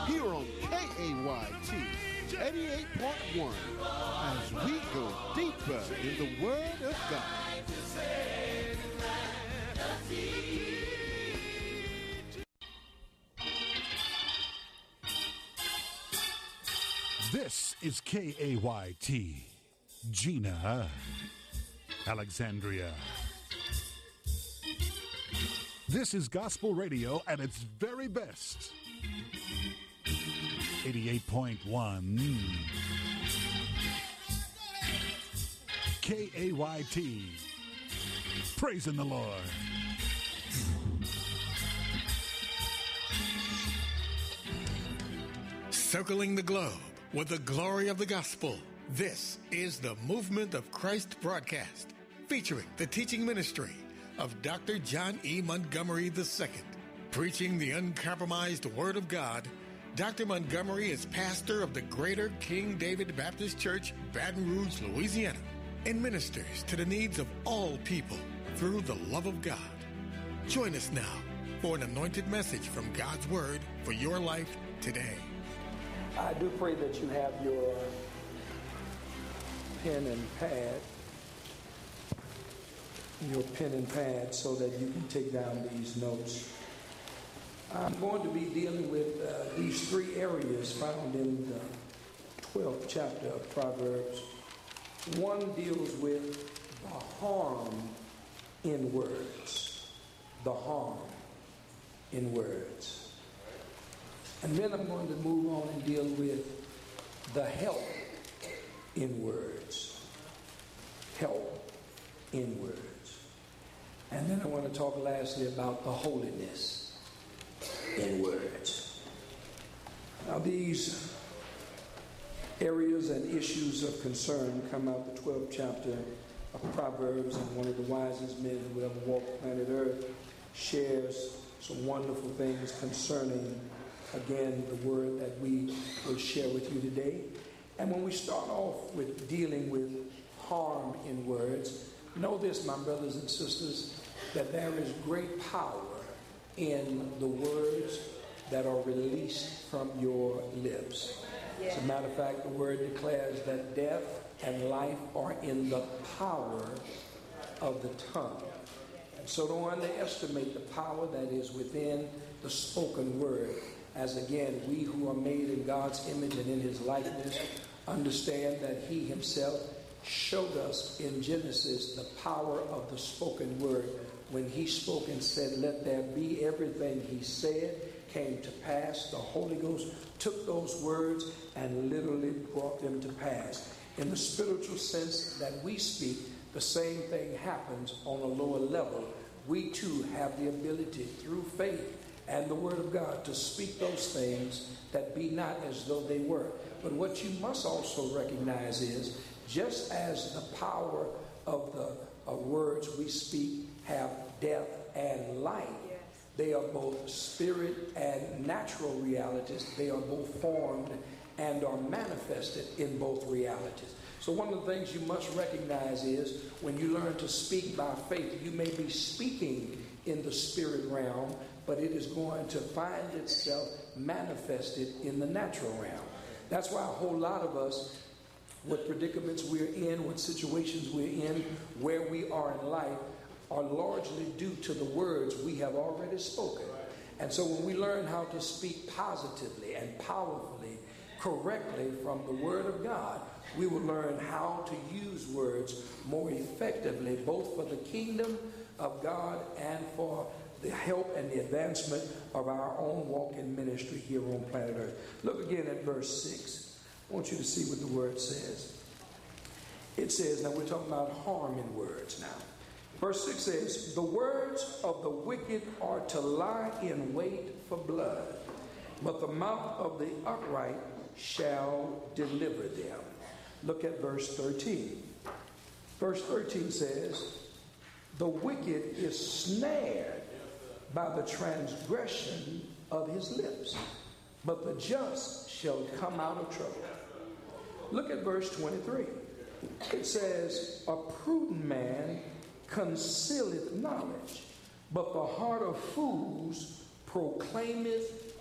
here on KAYT 88.1 as we go deeper in the Word of God. This is KAYT, Gina, Alexandria. This is gospel radio at its very best. 88.1 KAYT. Praising the Lord. Circling the globe with the glory of the gospel. This is the Movement of Christ broadcast, featuring the teaching ministry of Dr. John E. Montgomery II. Preaching the uncompromised Word of God, Dr. Montgomery is pastor of the Greater King David Baptist Church, Baton Rouge, Louisiana, and ministers to the needs of all people through the love of God. Join us now for an anointed message from God's Word for your life today. I do pray that you have your pen and pad so that you can take down these notes. I'm going to be dealing with these three areas found in the 12th chapter of Proverbs. One deals with the harm in words. The harm in words. And then I'm going to move on and deal with the help in words. Help in words. And then I want to talk lastly about the holiness in words. Now these areas and issues of concern come out the 12th chapter of Proverbs, and one of the wisest men who ever walked planet Earth shares some wonderful things concerning, again, the word that we will share with you today. And when we start off with dealing with harm in words, know this, my brothers and sisters, that there is great power in the words that are released from your lips. As a matter of fact, the word declares that death and life are in the power of the tongue. And so don't underestimate the power that is within the spoken word. As again, we who are made in God's image and in his likeness understand that he himself showed us in Genesis the power of the spoken word. When he spoke and said, "Let there be," everything he said came to pass. The Holy Ghost took those words and literally brought them to pass. In the spiritual sense that we speak, the same thing happens on a lower level. We too have the ability through faith and the Word of God to speak those things that be not as though they were. But what you must also recognize is, just as the power of the words we speak have death and life, they are both spirit and natural realities. They are both formed and are manifested in both realities. So one of the things you must recognize is when you learn to speak by faith, you may be speaking in the spirit realm, but it is going to find itself manifested in the natural realm. That's why a whole lot of us, what predicaments we're in, what situations we're in, where we are in life, are largely due to the words we have already spoken. And so when we learn how to speak positively and powerfully, correctly from the Word of God, we will learn how to use words more effectively, both for the kingdom of God and for the help and the advancement of our own walk in ministry here on planet Earth. Look again at verse 6. I want you to see what the word says. It says, now we're talking about harm in words now. Verse 6 says, "The words of the wicked are to lie in wait for blood, but the mouth of the upright shall deliver them." Look at verse 13. Verse 13 says, "The wicked is snared by the transgression of his lips, but the just shall come out of trouble." Look at verse 23. It says, "A prudent man concealeth knowledge, but the heart of fools proclaimeth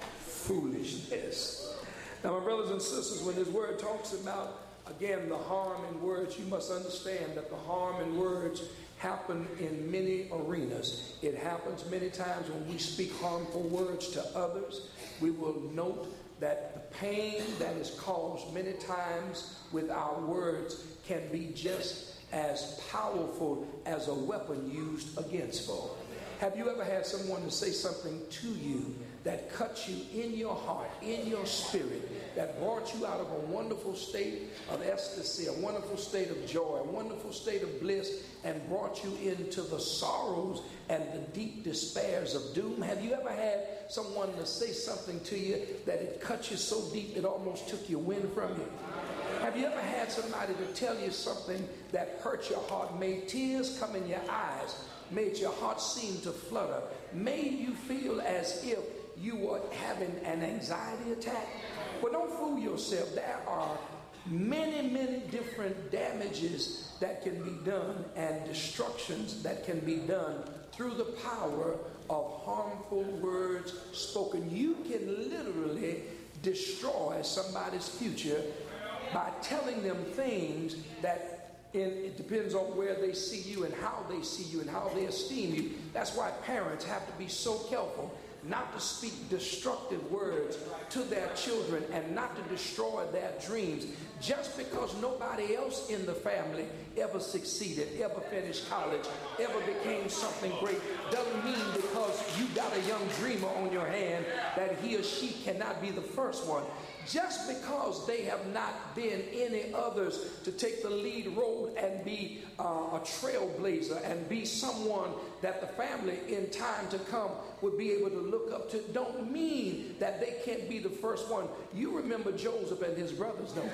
foolishness. Now, my brothers and sisters, when this word talks about, again, the harm in words, you must understand that the harm in words happen in many arenas. It happens many times when we speak harmful words to others. We will note that the pain that is caused many times with our words can be just as powerful as a weapon used against folk. Have you ever had someone to say something to you that cut you in your heart, in your spirit, that brought you out of a wonderful state of ecstasy, a wonderful state of joy, a wonderful state of bliss, and brought you into the sorrows and the deep despairs of doom? Have you ever had someone to say something to you that it cut you so deep it almost took your wind from you? Have you ever had somebody to tell you something that hurt your heart, made tears come in your eyes, made your heart seem to flutter, made you feel as if you were having an anxiety attack? Well, don't fool yourself. There are many, many different damages that can be done and destructions that can be done through the power of harmful words spoken. You can literally destroy somebody's future by telling them things that it depends on where they see you and how they see you and how they esteem you. That's why parents have to be so careful not to speak destructive words to their children and not to destroy their dreams. Just because nobody else in the family ever succeeded, ever finished college, ever became something great, doesn't mean because you got a young dreamer on your hand that he or she cannot be the first one. Just because they have not been any others to take the lead role and be a trailblazer and be someone that the family in time to come would be able to look up to, don't mean that they can't be the first one. You remember Joseph and his brothers, don't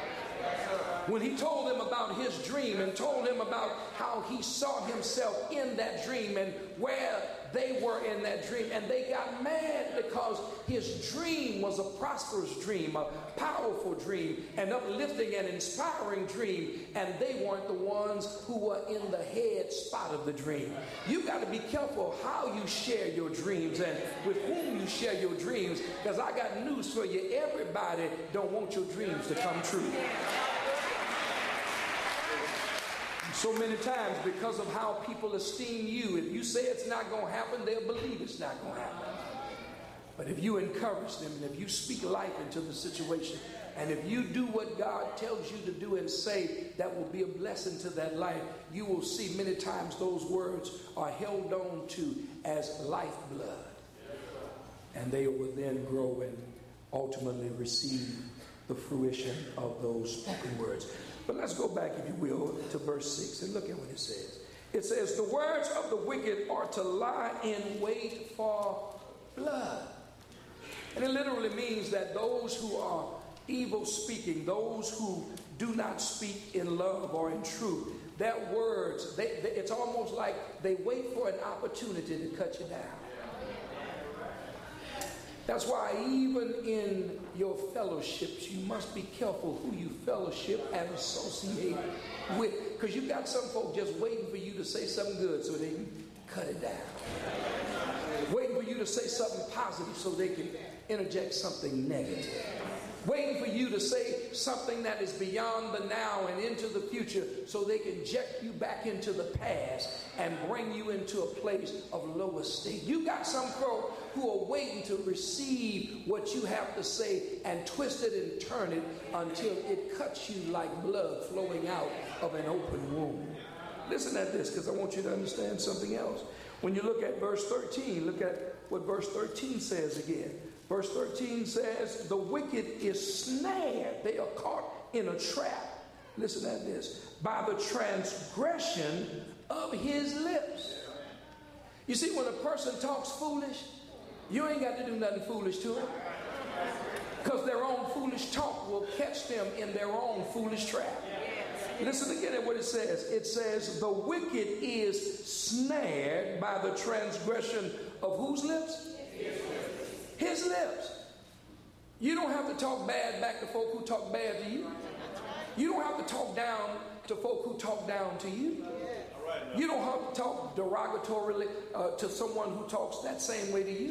you? When he told them about his dream and told them about how he saw himself in that dream and where they were in that dream, and they got mad because his dream was a prosperous dream, a powerful dream, an uplifting and inspiring dream, and they weren't the ones who were in the head spot of the dream. You got to be careful how you share your dreams and with whom you share your dreams, because I got news for you. Everybody don't want your dreams to come true. So many times, because of how people esteem you, if you say it's not going to happen, they'll believe it's not going to happen. But if you encourage them and if you speak life into the situation, and if you do what God tells you to do and say that will be a blessing to that life, you will see many times those words are held on to as lifeblood. And they will then grow and ultimately receive the fruition of those spoken words. But let's go back, if you will, to verse 6 and look at what it says. It says, the words of the wicked are to lie in wait for blood. And it literally means that those who are evil speaking, those who do not speak in love or in truth, their words, it's almost like they wait for an opportunity to cut you down. That's why even in your fellowships, you must be careful who you fellowship and associate with. Because you got some folk just waiting for you to say something good so they can cut it down. Waiting for you to say something positive so they can interject something negative. Waiting for you to say something that is beyond the now and into the future so they can eject you back into the past and bring you into a place of low estate. You got some folk who are waiting to receive what you have to say and twist it and turn it until it cuts you like blood flowing out of an open wound. Listen at this, because I want you to understand something else. When you look at verse 13, look at what verse 13 says again. Verse 13 says, the wicked is snared. They are caught in a trap. Listen at this. By the transgression of his lips. You see, when a person talks foolish, you ain't got to do nothing foolish to them. Because their own foolish talk will catch them in their own foolish trap. Listen again at what it says. It says, the wicked is snared by the transgression of whose lips? His lips. You don't have to talk bad back to folk who talk bad to you. You don't have to talk down to folk who talk down to you. You don't have to talk derogatorily to someone who talks that same way to you.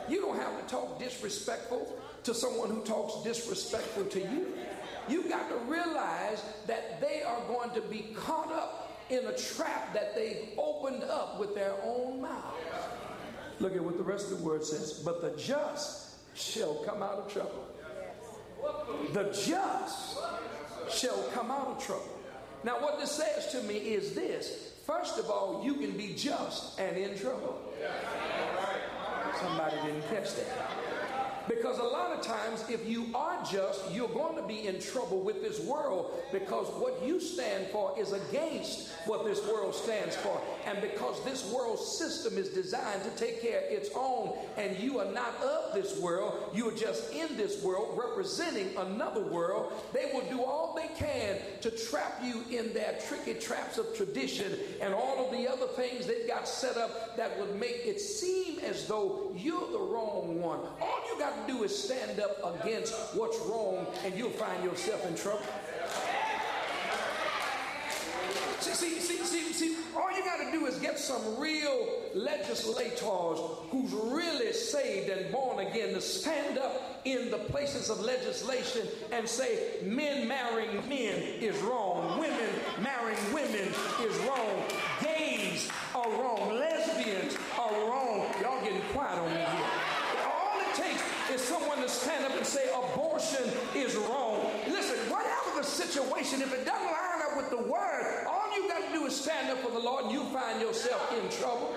You don't have to talk disrespectful to someone who talks disrespectful to you. You've got to realize that they are going to be caught up in a trap that they opened up with their own mouths. Look at what the rest of the word says. But the just shall come out of trouble. The just shall come out of trouble. Now what this says to me is this. First of all, you can be just and in trouble. Somebody didn't catch that. Because a lot of times, if you are just, you're going to be in trouble with this world, because what you stand for is against what this world stands for. And because this world system is designed to take care of its own, and you are not of this world, you are just in this world representing another world, they will do all they can to trap you in their tricky traps of tradition and all of the other things they've got set up that would make it seem as though you're the wrong one. All you got to do is stand up against what's wrong, and you'll find yourself in trouble. See, all you got to do is get some real legislators who's really saved and born again to stand up in the places of legislation and say, men marrying men is wrong, women marrying women is wrong, gays are wrong, lesbians are wrong. Y'all getting quiet on me here. All it takes is someone to stand up and say abortion is wrong. Listen, whatever the situation, if it doesn't line up with the word, all you got to do is stand up for the Lord, and you find yourself in trouble.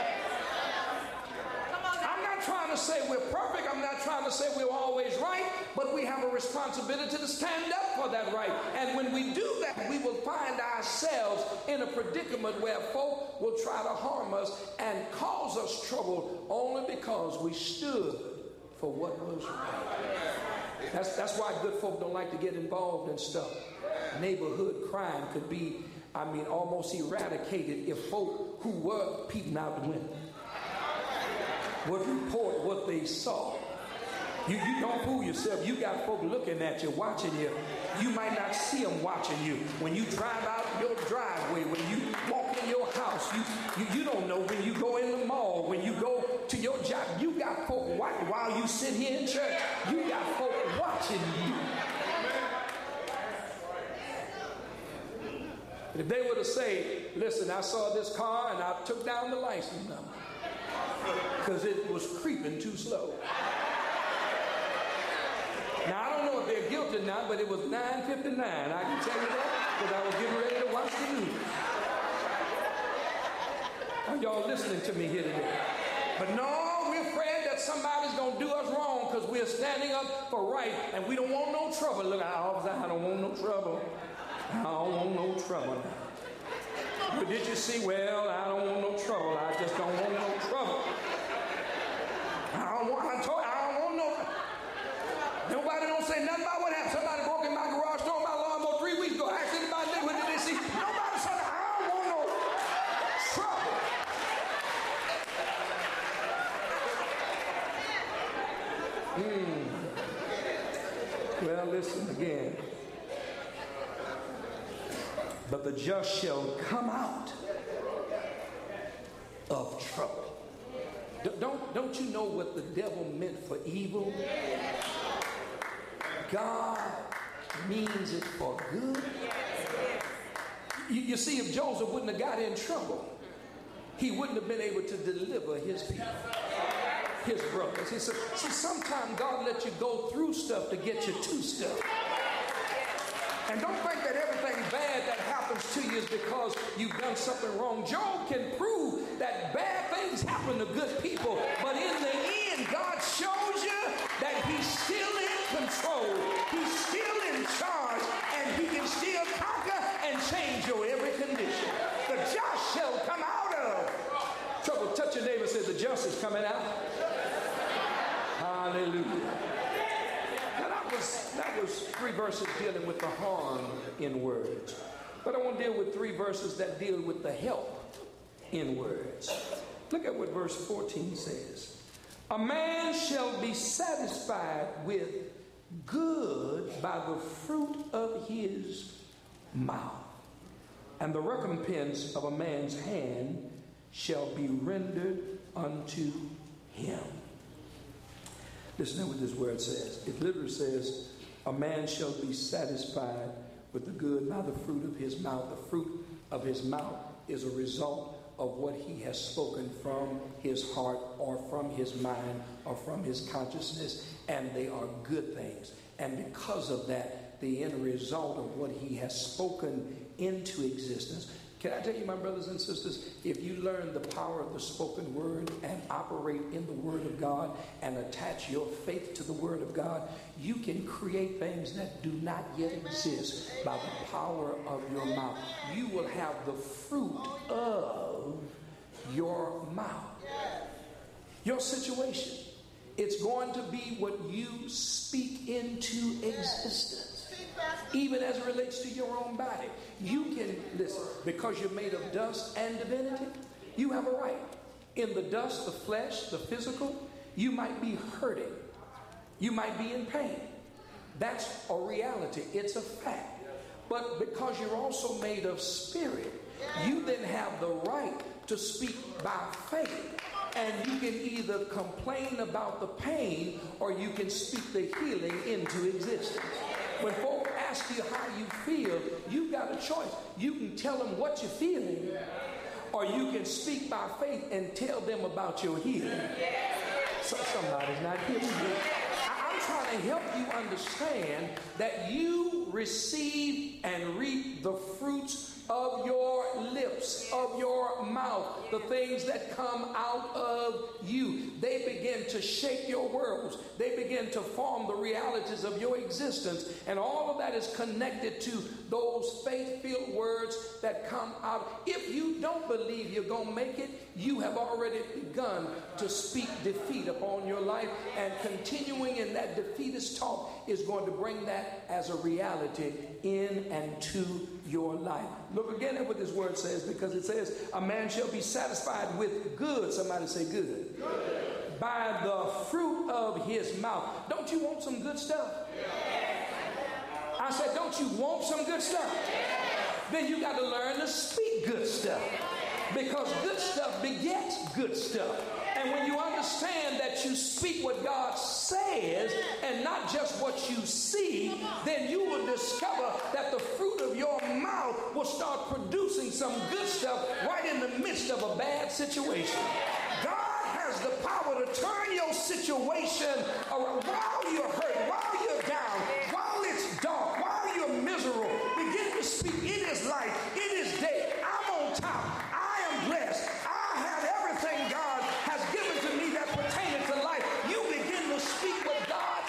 I'm not trying to say we're perfect. I'm not trying to say we're always right, but we have a responsibility to stand up for that right. And when we do that, we will find ourselves in a predicament where folk will try to harm us and cause us trouble only because we stood for what was right. That's why good folk don't like to get involved in stuff. Neighborhood crime could be, almost eradicated if folk who were peeping out the window would report what they saw. You don't fool yourself. You got folk looking at you, watching you. You might not see them watching you. When you drive out your driveway, when you walk in your house, you don't know. When you go in the mall, when you go to your job, you got folk watching. While you sit here in church, you got folk watching you. If they were to say, listen, I saw this car and I took down the license number because it was creeping too slow. Now, I don't know if they're guilty or not, but it was 9:59. I can tell you that because I was getting ready to watch the news. Are y'all listening to me here today? But no, we're afraid that somebody's going to do us wrong because we're standing up for right and we don't want no trouble. Look, I don't want no trouble. I don't want no trouble. But did you see? Well, I don't want no trouble. I just don't want no trouble. I don't want no. Nobody don't say nothing about what happened. Somebody broke in my garage, stole my lawnmower 3 weeks ago. Asked anybody what did they see? Nobody said, I don't want no trouble. Well, listen again. But the just shall come out of trouble. Don't you know what the devil meant for evil? God means it for good. You see, if Joseph wouldn't have got in trouble, he wouldn't have been able to deliver his people, his brothers. He said, see, sometimes God lets you go through stuff to get you to stuff. And don't think that everything bad that happens to you is because you've done something wrong. Job can prove that bad things happen to good people, but in the end, God shows you that he's still in control. He's still in charge, and he can still conquer and change your every condition. The just shall come out of trouble. Touch your neighbor and say, the just is coming out. Hallelujah. That was 3 verses dealing with the harm in words. But I want to deal with 3 verses that deal with the help in words. Look at what verse 14 says. A man shall be satisfied with good by the fruit of his mouth, and the recompense of a man's hand shall be rendered unto him. Listen to what this word says. It literally says, a man shall be satisfied with the good by the fruit of his mouth. The fruit of his mouth is a result of what he has spoken from his heart or from his mind or from his consciousness, and they are good things. And because of that, the end result of what he has spoken into existence. Can I tell you, my brothers and sisters, if you learn the power of the spoken word and operate in the word of God and attach your faith to the word of God, you can create things that do not yet exist by the power of your mouth. You will have the fruit of your mouth. Your situation, it's going to be what you speak into existence. Even as it relates to your own body. You can, listen, because you're made of dust and divinity, you have a right. In the dust, the flesh, the physical, you might be hurting. You might be in pain. That's a reality. It's a fact. But because you're also made of spirit, you then have the right to speak by faith. And you can either complain about the pain or you can speak the healing into existence. When folk ask you how you feel, you've got a choice. You can tell them what you're feeling, or you can speak by faith and tell them about your healing. So somebody's not hearing you. I'm trying to help you understand that you receive and reap the fruits of your lips, of your mouth, the things that come out of you. They begin to shape your worlds. They begin to form the realities of your existence. And all of that is connected to those faith-filled words that come out. If you don't believe you're going to make it, you have already begun to speak defeat upon your life. And continuing in that defeatist talk is going to bring that as a reality in and to your life. Look again at what this word says, because it says a man shall be satisfied with good. Somebody say good. Good. By the fruit of his mouth. Don't you want some good stuff? I said, don't you want some good stuff? Then you got to learn to speak good stuff, because good stuff begets good stuff. And when you understand that you speak what God says and not just what you see, then you will discover that the fruit of your mouth will start producing some good stuff right in the midst of a bad situation. God has the power to turn your situation around while you're hurt, while you're down, while it's dark, while you're miserable. Begin to speak. It is light. It is day. I'm on top. I am blessed. I have everything God has given to me that pertains to life. You begin to speak what God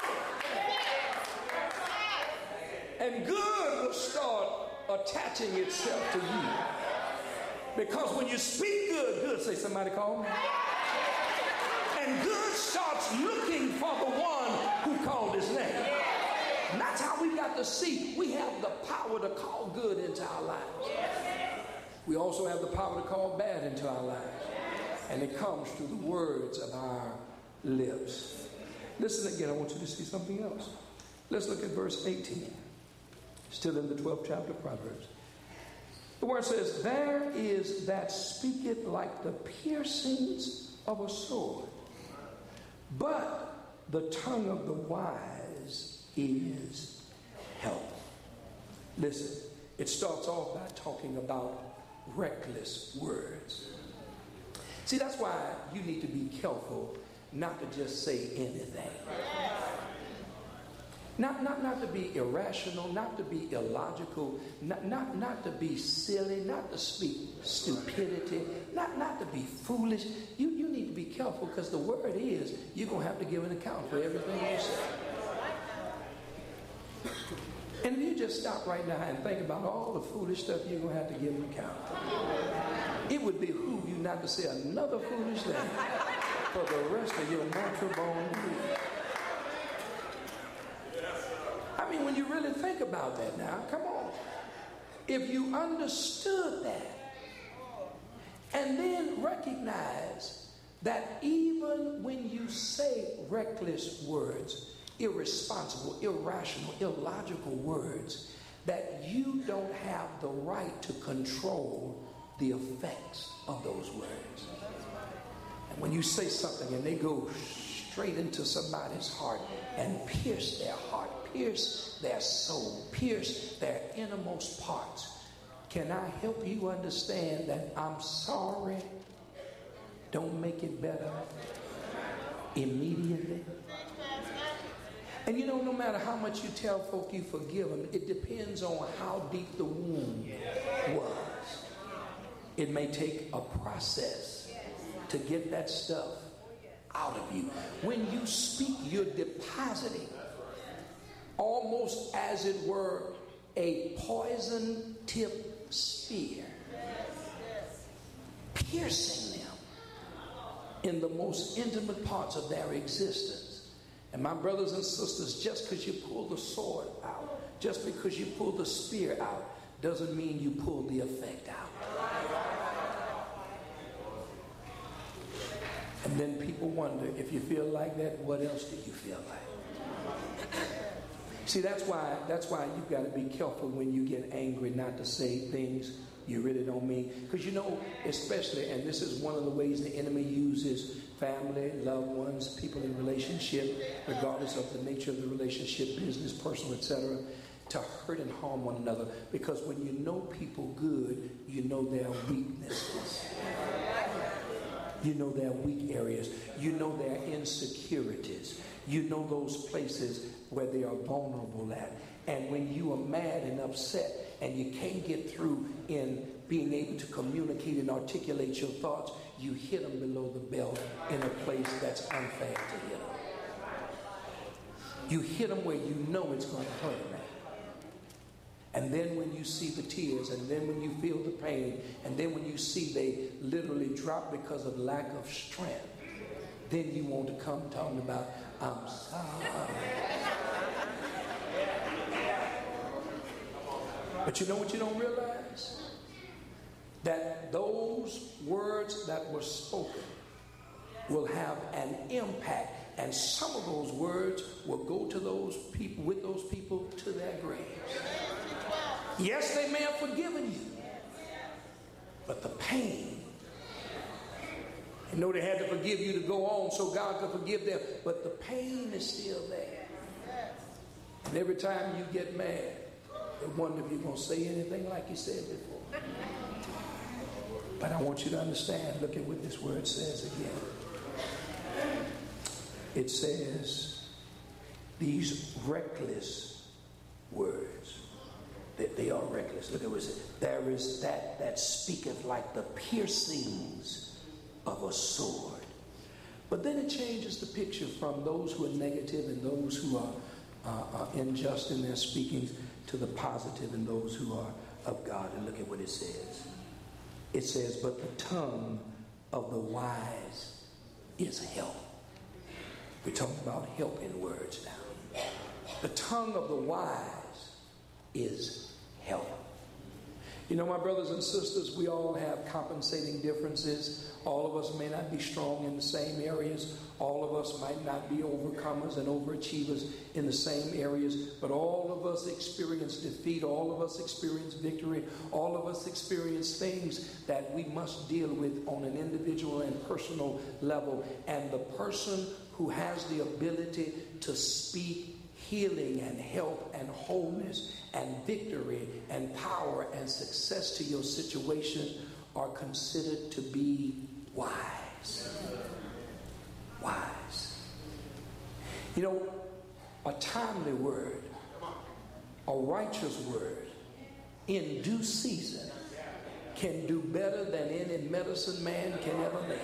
said. And good will start attaching itself to you. Because when you speak good, good, say somebody call me. And good starts looking for the one who called his name. And that's how we got to see we have the power to call good into our lives. We also have the power to call bad into our lives. And it comes through the words of our lips. Listen again, I want you to see something else. Let's look at verse 18. Still in the 12th chapter of Proverbs. The word says, there is that speaketh like the piercings of a sword, but the tongue of the wise is health. Listen, it starts off by talking about reckless words. See, that's why you need to be careful not to just say anything. Not to be irrational, not to be illogical, not to be silly, not to speak stupidity, not to be foolish. You need to be careful, because the word is you're going to have to give an account for everything you say. And if you just stop right now and think about all the foolish stuff you're going to have to give an account for, it would behoove you not to say another foolish thing for the rest of your natural born life. I mean, when you really think about that now, come on. If you understood that and then recognize that even when you say reckless words, irresponsible, irrational, illogical words, that you don't have the right to control the effects of those words. And when you say something and they go straight into somebody's heart and pierce their heart, pierce their soul, pierce their innermost parts. Can I help you understand that I'm sorry don't make it better immediately? And you know, no matter how much you tell folk you forgive them, it depends on how deep the wound was. It may take a process to get that stuff out of you. When you speak, you're depositing almost as it were a poison tip spear, piercing them in the most intimate parts of their existence. And my brothers and sisters, just because you pull the sword out, just because you pull the spear out, doesn't mean you pull the effect out. And then people wonder, if you feel like that, what else do you feel like? See, that's why you've got to be careful when you get angry not to say things you really don't mean. Because you know, especially, and this is one of the ways the enemy uses family, loved ones, people in relationship, regardless of the nature of the relationship, business, personal, etc., to hurt and harm one another. Because when you know people good, you know their weaknesses. You know their weak areas. You know their insecurities. You know those places where they are vulnerable at. And when you are mad and upset and you can't get through in being able to communicate and articulate your thoughts, you hit them below the belt in a place that's unfair to hit them. You hit them where you know it's going to hurt them. And then when you see the tears, and then when you feel the pain, and then when you see they literally drop because of lack of strength, then you want to come talking about, I'm sorry. But you know what you don't realize? That those words that were spoken will have an impact, and some of those words will go to those people, with those people, to their graves. Yes, they may have forgiven you, but the pain, you know, they had to forgive you to go on so God could forgive them, but the pain is still there. And every time you get mad, they wonder if you're going to say anything like you said before. But I want you to understand, look at what this word says again. It says these reckless words, that they are reckless. Look at what it says. There is that speaketh like the piercings of a sword. But then it changes the picture from those who are negative and those who are unjust in their speakings to the positive and those who are of God. And look at what it says. It says, but the tongue of the wise is help. We're talking about help in words now. The tongue of the wise is help. You know, my brothers and sisters, we all have compensating differences. All of us may not be strong in the same areas. All of us might not be overcomers and overachievers in the same areas. But all of us experience defeat. All of us experience victory. All of us experience things that we must deal with on an individual and personal level. And the person who has the ability to speak healing and help and wholeness and victory and power and success to your situation are considered to be wise. Wise. You know, a timely word, a righteous word, in due season, can do better than any medicine man can ever make.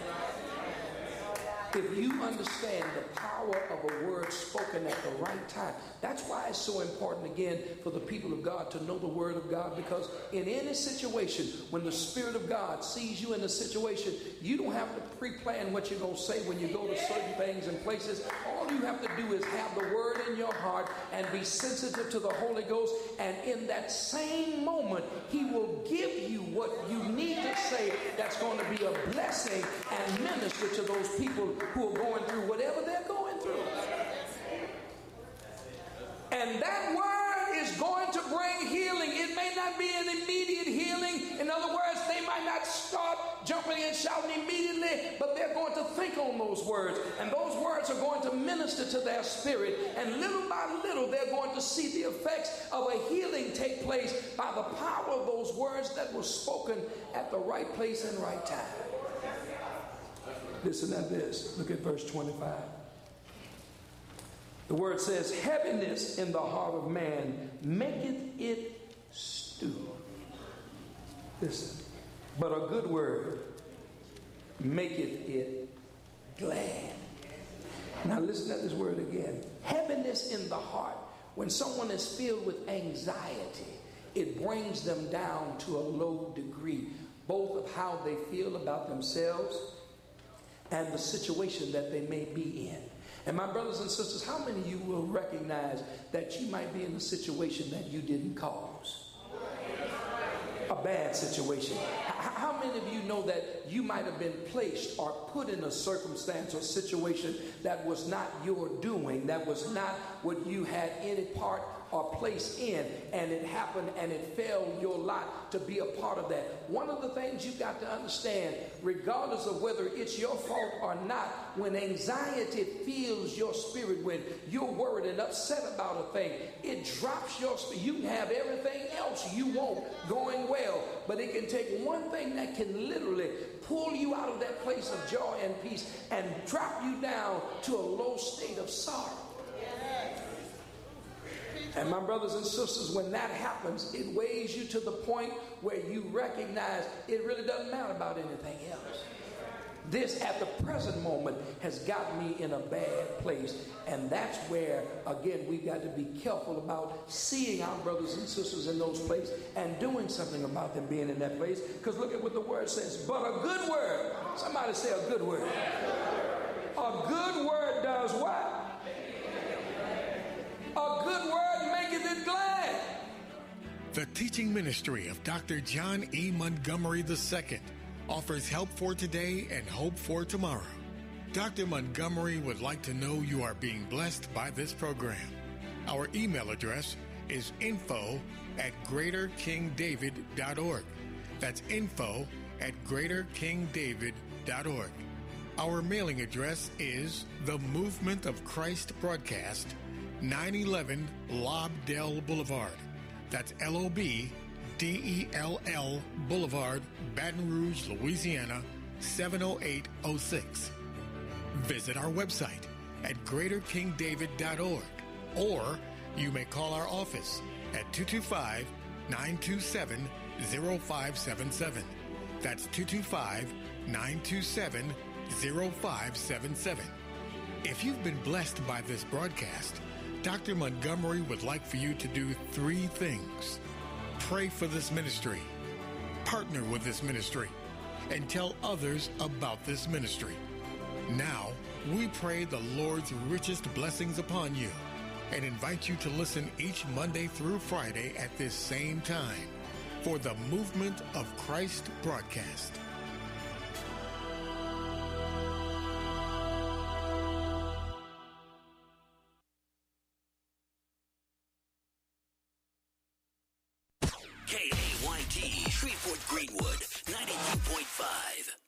If you understand the power of a word spoken at the right time, that's why it's so important, again, for the people of God to know the word of God, because in any situation, when the Spirit of God sees you in a situation, you don't have to pre-plan what you're going to say when you go to certain things and places. All you have to do is have the word in your heart and be sensitive to the Holy Ghost, and in that same moment, He will give you what you need to say that's going to be a blessing and minister to those people who are going through whatever they're going through. And that word is going to bring healing. It may not be an immediate healing. In other words, they might might not start jumping and shouting immediately, but they're going to think on those words. And those words are going to minister to their spirit. And little by little, they're going to see the effects of a healing take place by the power of those words that were spoken at the right place and right time. Listen to this. Look at verse 25. The word says, heaviness in the heart of man maketh it stew. Listen. But a good word maketh it glad. Now listen to this word again. Heaviness in the heart. When someone is filled with anxiety, it brings them down to a low degree, both of how they feel about themselves and the situation that they may be in. And my brothers and sisters, how many of you will recognize that you might be in a situation that you didn't cause? A bad situation. How many of you know that you might have been placed or put in a circumstance or situation that was not your doing, that was not what you had any part or place in, and it happened and it fell your lot to be a part of that? One of the things you've got to understand, regardless of whether it's your fault or not, when anxiety fills your spirit, when you're worried and upset about a thing, it drops your spirit. You can have everything else you want going well, but it can take one thing that can literally pull you out of that place of joy and peace and drop you down to a low state of sorrow. And my brothers and sisters, when that happens, it weighs you to the point where you recognize it really doesn't matter about anything else. This, at the present moment, has got me in a bad place. And that's where, again, we've got to be careful about seeing our brothers and sisters in those places and doing something about them being in that place. Because look at what the word says. But a good word. Somebody say a good word. A good word does what? A good word maketh it glad. The teaching ministry of Dr. John E. Montgomery II offers help for today and hope for tomorrow. Dr. Montgomery would like to know you are being blessed by this program. Our email address is info@greaterkingdavid.org. That's info@greaterkingdavid.org. Our mailing address is The Movement of Christ Broadcast, 911 Lobdell Boulevard. That's LOBDELL Boulevard, Baton Rouge, Louisiana, 70806. Visit our website at greaterkingdavid.org, or you may call our office at 225-927-0577. That's 225-927-0577. If you've been blessed by this broadcast, Dr. Montgomery would like for you to do 3 things. Pray for this ministry, partner with this ministry, and tell others about this ministry. Now, we pray the Lord's richest blessings upon you and invite you to listen each Monday through Friday at this same time for the Movement of Christ broadcast. KAYT, Shreveport Greenwood, 92.5.